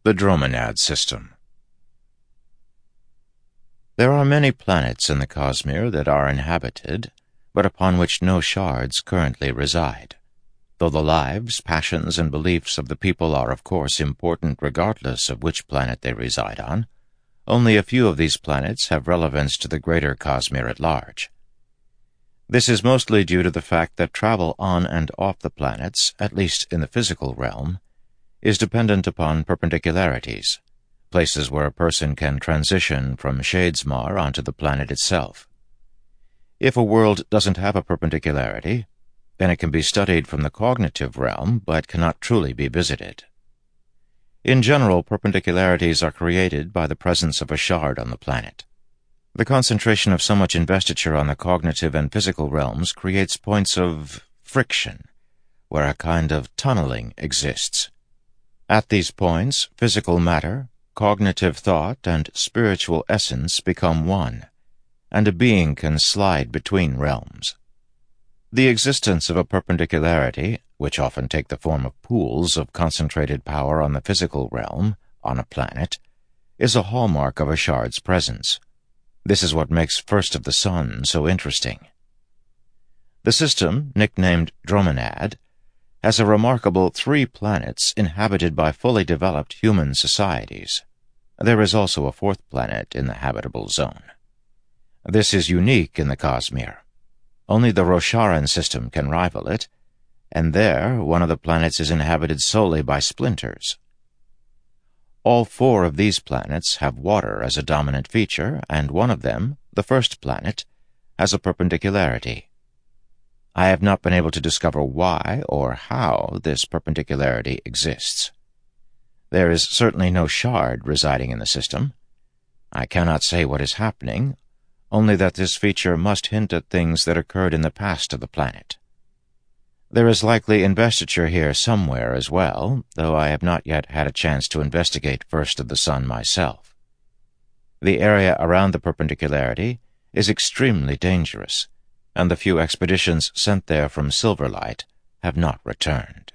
The Dromonad System. There are many planets in the Cosmere that are inhabited, but upon which no shards currently reside. Though the lives, passions, and beliefs of the people are of course important regardless of which planet they reside on, only a few of these planets have relevance to the greater Cosmere at large. This is mostly due to the fact that travel on and off the planets, at least in the physical realm, is dependent upon perpendicularities, places where a person can transition from Shadesmar onto the planet itself. If a world doesn't have a perpendicularity, then it can be studied from the cognitive realm but cannot truly be visited. In general, perpendicularities are created by the presence of a shard on the planet. The concentration of so much investiture on the cognitive and physical realms creates points of friction, where a kind of tunneling exists. At these points, physical matter, cognitive thought, and spiritual essence become one, and a being can slide between realms. The existence of a perpendicularity, which often take the form of pools of concentrated power on the physical realm, on a planet, is a hallmark of a shard's presence. This is what makes First of the Sun so interesting. The system, nicknamed Dromonad, has a remarkable 3 planets inhabited by fully developed human societies. There is also a 4th planet in the habitable zone. This is unique in the Cosmere. Only the Rosharan system can rival it, and there one of the planets is inhabited solely by splinters. All 4 of these planets have water as a dominant feature, and one of them, the 1st planet, has a perpendicularity. I have not been able to discover why or how this perpendicularity exists. There is certainly no shard residing in the system. I cannot say what is happening, only that this feature must hint at things that occurred in the past of the planet. There is likely investiture here somewhere as well, though I have not yet had a chance to investigate First of the Sun myself. The area around the perpendicularity is extremely dangerous, and the few expeditions sent there from Silverlight have not returned.